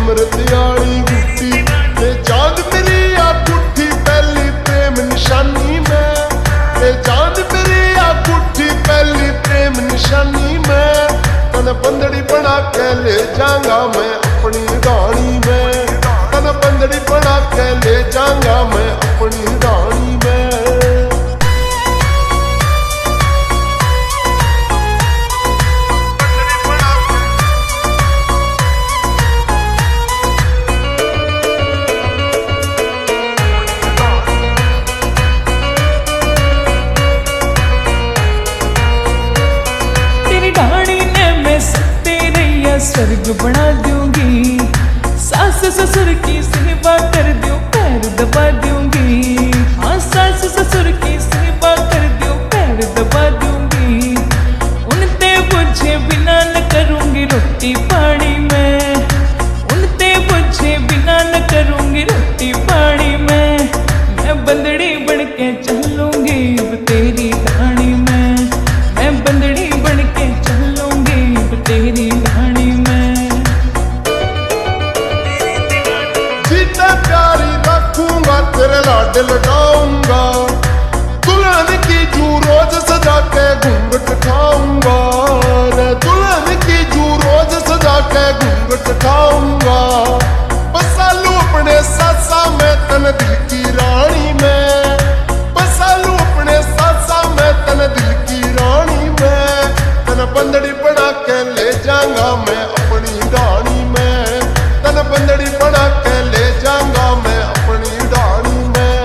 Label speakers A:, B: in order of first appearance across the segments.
A: अमृत आली गुट्टी ते चांद मेरी आ गुट्ठी पहली प्रेम निशानी में, ते चांद मेरी आ गुट्ठी पहली प्रेम निशानी में। तन बंदड़ी बना के ले जाऊंगा मैं अपनी रानी में, तन बंदड़ी बना के ले जाऊंगा मैं अपनी रानी में।
B: स्वर्ग बना दूंगी, सास ससुर की सेवा कर दूं, पैर दबा दूंगी। हाँ सास ससुर की सेवा कर दूं, पैर दबा दूंगी। उनते बुझे बिना न करूंगी रोटी पानी में, उनते बुझे बिना न करूंगी रोटी पानी में। मैं बंदड़ी बन के चलूंगी अब तेरी रानी में, मैं बंदड़ी बन के चलूंगी अब तेरी रानी में।
A: प्यारी रखूंगा तेरे लाड लगाऊंगा, दुल्हन की जू रोज सजा के घूंघट खाऊंगा, दुल्हन की जू रोज सजा के घूंघट खाऊंगा। बसालू अपने सासा में तन दिल की रानी में, बसालू अपने सासा में तन दिल की रानी में। तन बंदड़ी बना के ले जाऊंगा मैं अपनी रानी में, तन बंदड़ी बना के ले जाऊंगा मैं अपनी रानी में।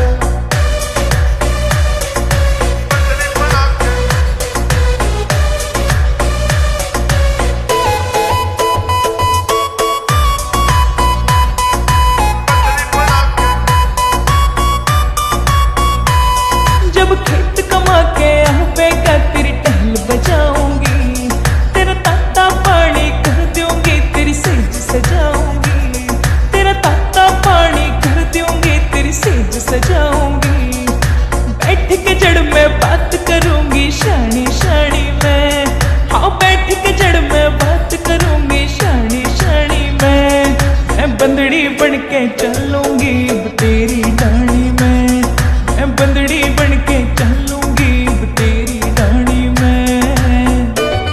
B: जब खेत कमा के आवेगा तेरी टहल बजाऊंगी, तेरा ताता पानी कर दूंगी, तेरी सेज सजाऊंगी, तेरा ताता पानी कर दूंगी, तेरी सेज सजाऊंगी। बैठ के जड़ में बात करूंगी शानी शानी में, हाँ बैठ के जड़ में बात करूंगी शानी शानी में। मैं बंदड़ी बन के चलूंगी अब तेरी रानी में, मैं बंदड़ी बन के चलूंगी अब तेरी रानी में।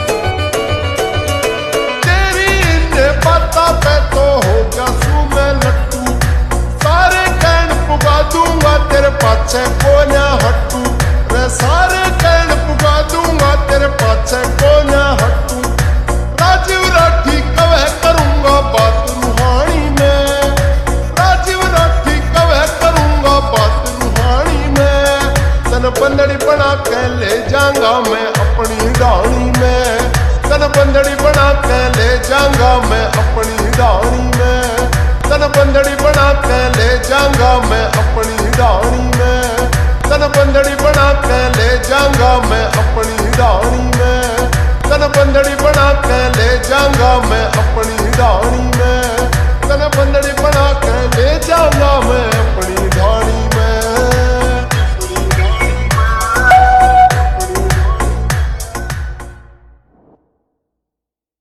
A: तेरी इन बातों पे तो होगा सू मैं लट्टू, सारे कहन पुगा दूंगा तेरे पाछे को ना हट्टू, रे सारे कहन पुगा दूंगा तेरे पाछे को ना हट्टू। राजीव राठी कवे करूंगा बात रूहानी में, राजीव राठी कवे करूंगा बात रूहानी में। तन बंदड़ी बना के ले जाऊंगा मैं अपनी रानी में, तन बंदड़ी बना के ले जाऊंगा मैं अपनी रानी में, तन बंदड़ी बना के ले जाऊंगा मैं अपनी रानी में, तन बंदड़ी बना के ले जाऊंगा मैं अपनी रानी में, तन बंदड़ी बना के ले जाऊंगा मैं अपनी रानी।